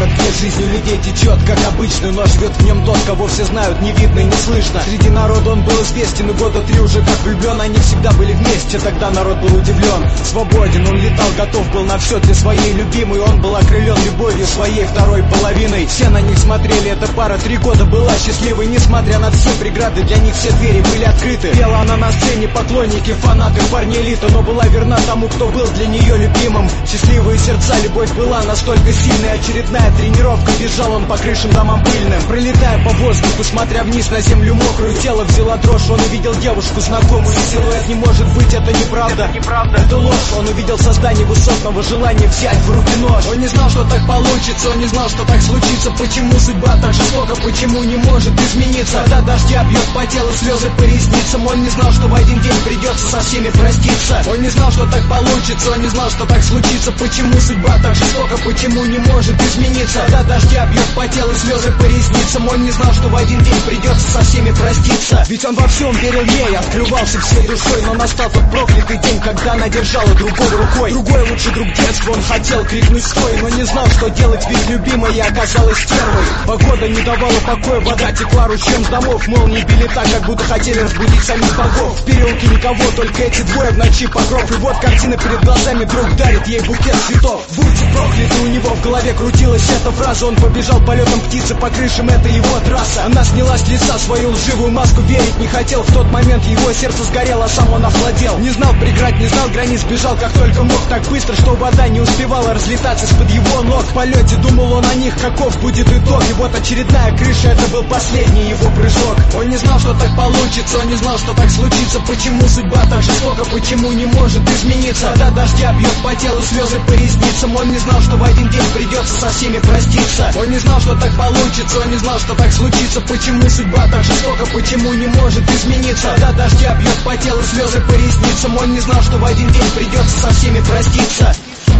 где жизнь у людей течет, как обычно, но живет в нем тот, кого все знают, не видно и не слышно. Среди народа он был известен, и года 3 уже как влюблен. Они всегда были вместе, тогда народ был удивлен. Свободен, он летал, готов был на все для своей любимой. Он был окрылен любовью своей второй половиной. Все на них смотрели, эта пара 3 года была счастливой. Несмотря на все преграды, для них все двери были открыты. Пела она на сцене, поклонники, фанаты, парни элита, но была верна тому, кто был для нее любимым. Счастливые сердца, любовь была настолько сильной. Очередная тренировка, бежал он по крышам, домам пыльным. Пролетая по воздуху, смотря вниз на землю мокрую, тело взяло дрожь. Он увидел девушку знакомую, силуэт не может быть, это неправда. Это ложь, он увидел создание высотного желания взять в руки нож. Он не знал, что так получится, он не знал, что так случится. Почему судьба так жестока, почему не может измениться? До дождя бьет по телу, слезы по ресницам. Он не знал, что в один день придется со всеми проститься. Он не знал, что так получится, он не знал, что так случится. Почему судьба так жестока, почему не может измениться? До дождя бьет по телу, слезы по ресницам. Он не знал, что в один день придется со всеми проститься. Ведь он во всем верил ей, открывался всей душой. Но настал тот проклятый день, когда она держала другой рукой. Другой лучший друг детства, он хотел крикнуть стой, но не знал, что делать, ведь любимая оказалась стервой. Погода не давала покоя, вода текла ручьем с домов. Молнии били так, как будто хотели разбудить самих богов. В переулке никого, только эти двое в ночи покров. И вот картина перед глазами, друг дарит ей букет цветов. Будьте прокляты, у него в голове крутилась эта фраза. Он побежал полетом птицы по крышам, это его трасса. Она сняла с лица свою лживую маску, верить не хотел. В тот момент его сердце сгорело, а сам он овладел. Не знал преград, не знал границ, бежал как только мог. Так быстро, что вода не успевала разлетаться из-под его ног. В полете думал он о них, каков будет итог. И вот очередная крыша, это был последний его прыжок. Он не знал, что так получится, он не знал, что так случится. Почему судьба так жестока, почему не может измениться? До дождя бьет по телу, слезы по ресницам. Он не знал, что в один день придется со всеми проститься. Он не знал, что так получится, он не знал, что так случится. Почему судьба так жестока, почему не может измениться? До дождя бьет по телу, слезы по ресницам. Он не знал, что в один день придется со всеми проститься.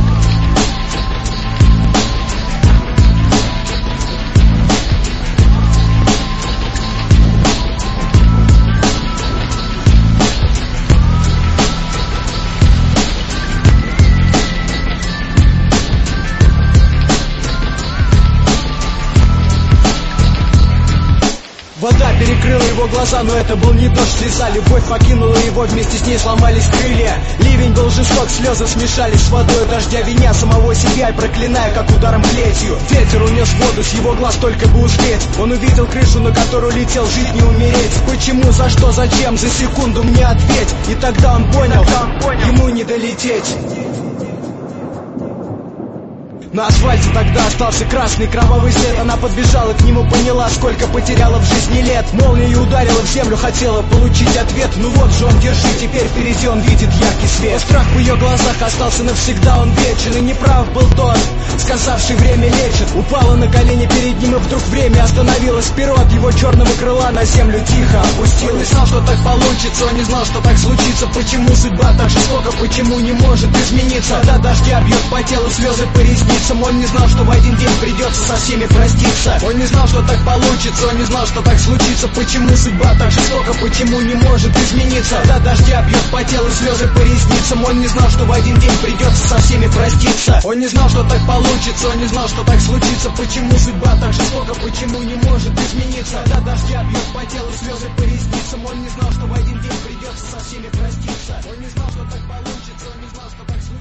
Вода перекрыла его глаза, но это был не дождь, слеза. Любовь покинула его, вместе с ней сломались крылья. Ливень был жесток, слезы смешались с водой дождя, виня самого себя и проклиная, как ударом плетью. Ветер унес воду с его глаз, только бы успеть. Он увидел крышу, на которую летел, жить не умереть. Почему, за что, зачем, за секунду мне ответь. И тогда он понял, ему не долететь. На асфальте тогда остался красный кровавый след. Она подбежала к нему, поняла, сколько потеряла в жизни лет. Молнией ударила в землю, хотела получить ответ. Ну вот же он, держи, теперь впереди он видит яркий свет. Страх в ее глазах остался навсегда, он вечен. И неправ был тот, сказавший время лечит. Упала на колени перед ним, и вдруг время остановилось. Вперед от его черного крыла на землю тихо опустилась. Он не знал, что так получится, он не знал, что так случится. Почему судьба так жестока, почему не может измениться? До дождя бьет по телу, слезы по ресницам. Он не знал, что в один день придется со всеми проститься. Он не знал, что так получится, он не знал, что так случится. Почему судьба так жестока, почему не может измениться? До дождя бьет по телу, слезы по ресницам. Он не знал, что в один день придется со всеми проститься. Он не знал, что так получится, он не знал, что так случится. Почему судьба так жестока, почему не может измениться? До дождя бьет по телу, слезы по ресницам. Он не знал, что в один день придется со всеми проститься. Он не знал, что так получится, он не знал, что так случится.